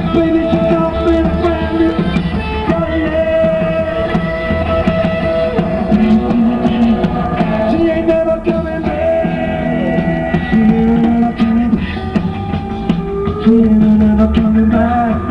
Baby, she don't be friendly. She ain't never coming back. She ain't never coming back. She ain't never coming back.